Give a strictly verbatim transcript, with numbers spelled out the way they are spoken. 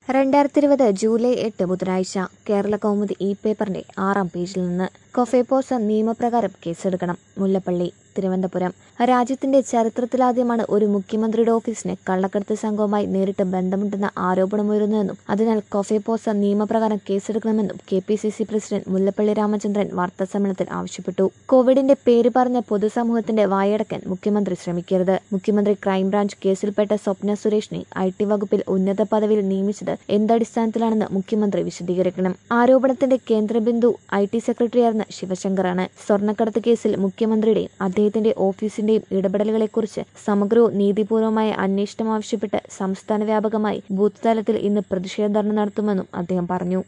രണ്ടായിരത്തി ഇരുപത് ജൂലൈ എട്ട് ബുധനാഴ്ച കേരള കൗമുദി ഇ പേപ്പറിന്റെ ആറാം പേജിൽ നിന്ന് കൊഫെപോസ നിയമപ്രകാരം കേസെടുക്കണം. മുല്ലപ്പള്ളി, തിരുവനന്തപുരം. രാജ്യത്തിന്റെ ചരിത്രത്തിലാദ്യമാണ് ഒരു മുഖ്യമന്ത്രിയുടെ ഓഫീസിന് കള്ളക്കടത്ത് സംഘവുമായി നേരിട്ട് ബന്ധമുണ്ടെന്ന ആരോപണമുയരുന്നതെന്നും അതിനാൽ കൊഫെപോസ നിയമപ്രകാരം കേസെടുക്കണമെന്നും K P C C president Mullappally Ramachandran വാർത്താസമ്മേളനത്തിൽ ആവശ്യപ്പെട്ടു. കോവിഡിന്റെ പേര് പറഞ്ഞ പൊതുസമൂഹത്തിന്റെ വായടക്കാൻ മുഖ്യമന്ത്രി ശ്രമിക്കരുത്. മുഖ്യമന്ത്രി ക്രൈംബ്രാഞ്ച് കേസിൽപ്പെട്ട സ്വപ്ന സുരേഷിനെ ഐ ടി വകുപ്പിൽ ഉന്നത പദവിയിൽ നിയമിച്ചത് എന്തടിസ്ഥാനത്തിലാണെന്ന് മുഖ്യമന്ത്രി വിശദീകരിക്കണം. ആരോപണത്തിന്റെ കേന്ദ്രബിന്ദു ഐ ടി സെക്രട്ടറിയായിരുന്ന ശിവശങ്കറാണ്. സ്വർണ്ണക്കടത്ത് കേസിൽ മുഖ്യമന്ത്രിയുടെയും അദ്ദേഹത്തിന്റെ ഓഫീസിന്റെയും ഇടപെടലുകളെക്കുറിച്ച് സമഗ്രവും നീതിപൂർവമായ അന്വേഷണം ആവശ്യപ്പെട്ട് സംസ്ഥാന വ്യാപകമായി ബൂത്ത് തലത്തിൽ ഇന്ന് പ്രതിഷേധ ധർണ നടത്തുമെന്നും അദ്ദേഹം പറഞ്ഞു.